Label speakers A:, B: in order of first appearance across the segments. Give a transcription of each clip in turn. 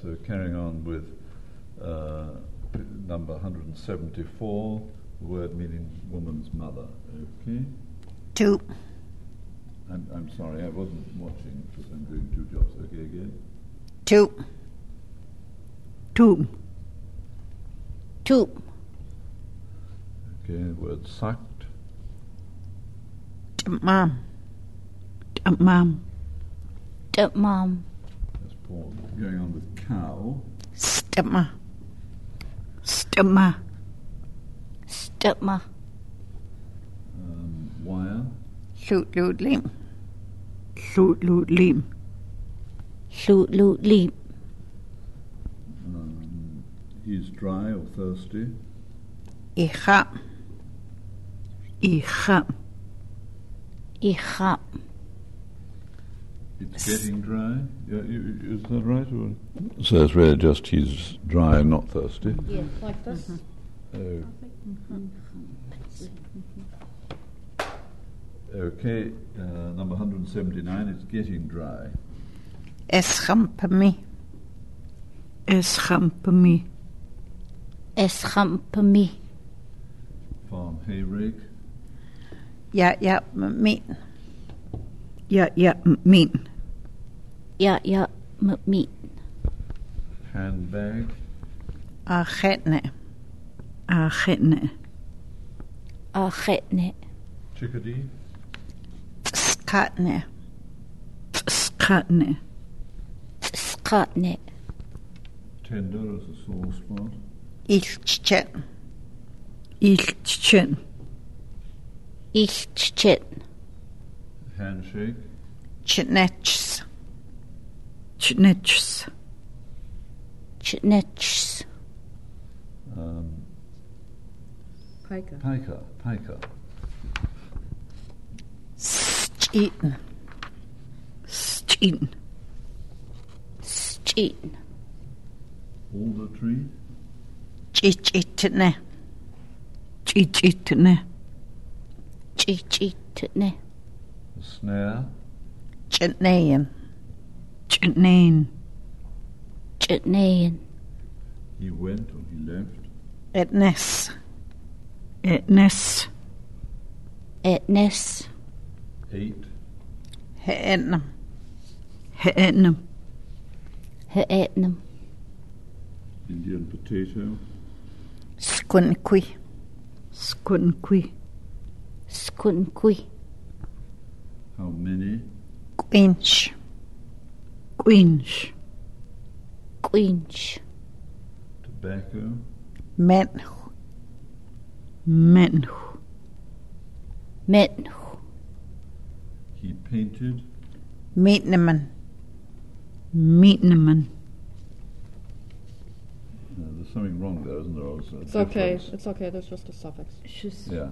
A: so carrying on with number 174, the word meaning woman's mother. Okay?
B: 2.
A: I'm sorry, I wasn't watching because I'm doing two jobs. Okay, again?
B: 2. 2. 2.
A: Okay, the word sucked.
B: Mom. Mom. Mom.
A: That's Paul. Going on with cow.
B: Stomach. Stomach. Stomach.
A: Wire.
B: Slut lim. Slut lim. Slut lim.
A: Is dry or thirsty.
B: Icha. Icha. Icha.
A: It's getting dry. Yeah, is that right? Or? So it's really just he's dry and not thirsty.
C: Yeah, like this.
A: Okay, number 179. It's getting dry.
B: Eschampami. Eschampami. Eschampami.
A: Farm hay rake.
B: Ja, meat. Ja, meat. Ja, meat.
A: Handbag.
B: Agitne. Agitne. Agitne.
A: Chickadee.
B: Skatne. Skatne. Skatne.
A: Tender as a sore spot.
B: Ilchen. Ilchen. Ilchen.
A: Handshake.
B: Chnechs. Chnechs. Chnechs.
A: Piker.
B: Stin. Stin. Stin.
A: Alder tree.
B: Chichitne. Chichitne. Chichitne.
A: Snare.
B: Chitnayan. Chitnayan. Chitnayan.
A: He went or he left.
B: Etnes. Etnes. Etnes.
A: 8.
B: He'etnam. He'etnam. He'etnam.
A: Indian potato.
B: Squinqui. Squinqui. Squinqui.
A: How many?
B: Quinch. Quinch. Quinch.
A: Tobacco.
B: Menhu. Menhu. Menhu.
A: He painted.
B: Meetneman. Meetneman.
A: There's something wrong there, isn't there? Also,
C: It's okay. It's okay. There's just a suffix.
A: Yeah.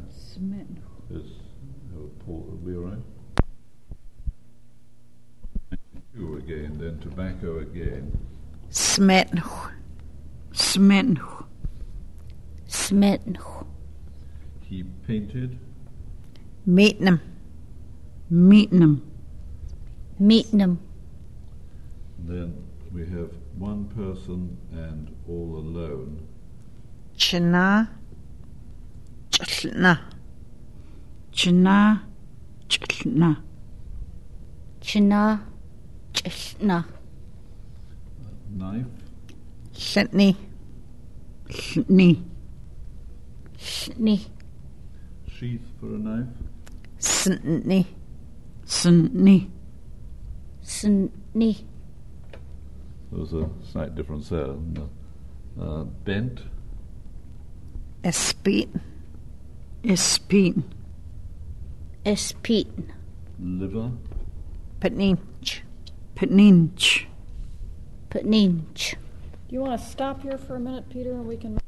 A: Will be all right? 92 again, then tobacco again.
B: Smetnu. Smetnu. Smetnu.
A: He painted.
B: Meetnam. Meetnam. Meetnam.
A: Then we have one person and all alone.
B: China. Chlna. China. Chlna. China. Chlna.
A: Knife.
B: Shney. Shney. Shney.
A: Sheath for a knife.
B: Sney. Sney. Sney.
A: There's a slight difference there. Bent.
B: Espin. Espin. Espin.
A: Liver.
B: Paninch. Paninch. Paninch.
C: Do you want to stop here for a minute, Peter, and we can...